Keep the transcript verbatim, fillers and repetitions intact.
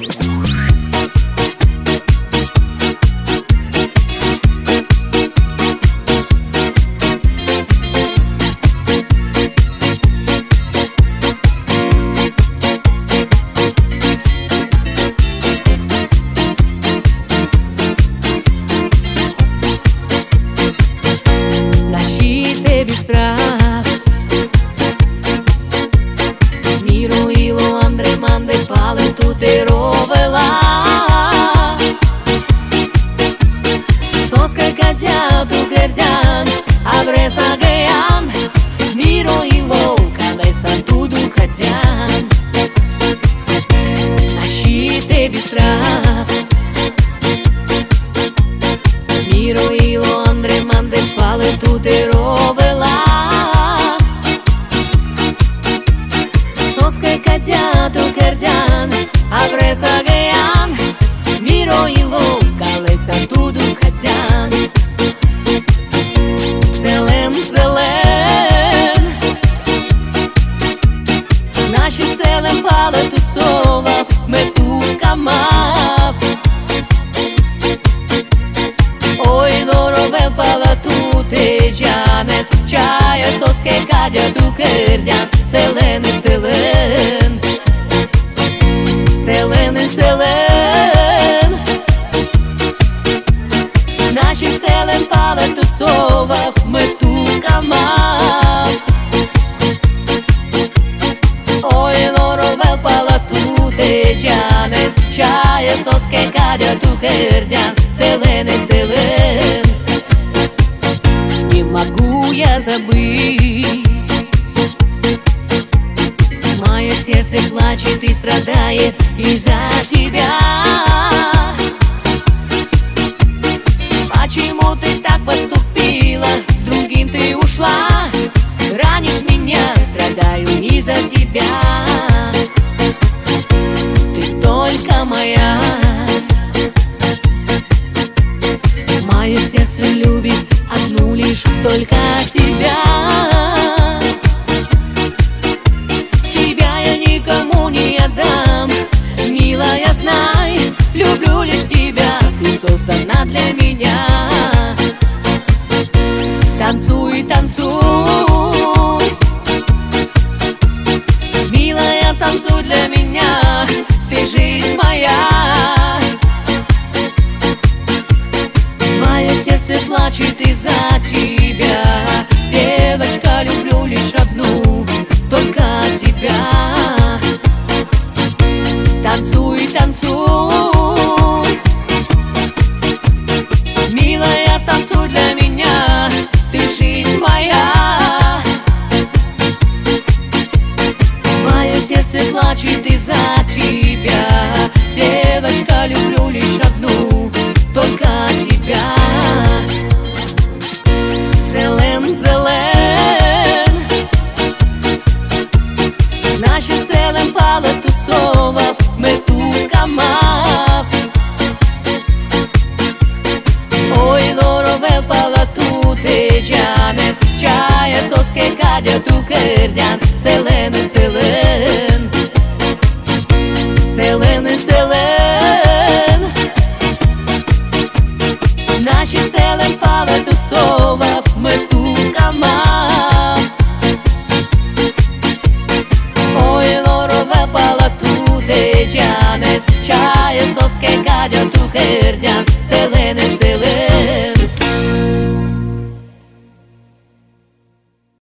Strach Miroilo Andrei Mande Pale tu te rovelas Soska Katja tu Kerjan Adresa Geyan Miroilo Kalesa tudo Katjan Naši tebi strah Miroilo Andrei Mande Pale tu te rovelas Soska Katja tu Kerjan Adresa Geyan Miroilo Kalesa tudo Katjan Целен, целен Наши целен Пале тут совав Ме тут камав Ой, доровел Пала tu te janes Чая Соске Кадя tu Кердян Целен, целен Целен, целен Наши целен Пале тут совав Ме тут камав Ой, доровел Пала tu te janes Чая Соске Кадя tu Кердян Целен, целен Не могу я забыть Мое сердце плачет и страдает из-за тебя Почему ты так поступила? С другим ты ушла Ранишь меня, страдаю из-за тебя Ты только моя Мое сердце любит одну лишь только тебя Тебя я никому не отдам Милая, знай, люблю лишь тебя Ты создана для меня Танцуй, танцуй Милая, танцуй для меня Ты жизнь моя Мое сердце плачет из-за тебя Девочка, люблю лишь одну, только тебя Танцуй, танцуй Милая, танцуй для меня Ты жизнь моя Мое сердце плачет из-за тебя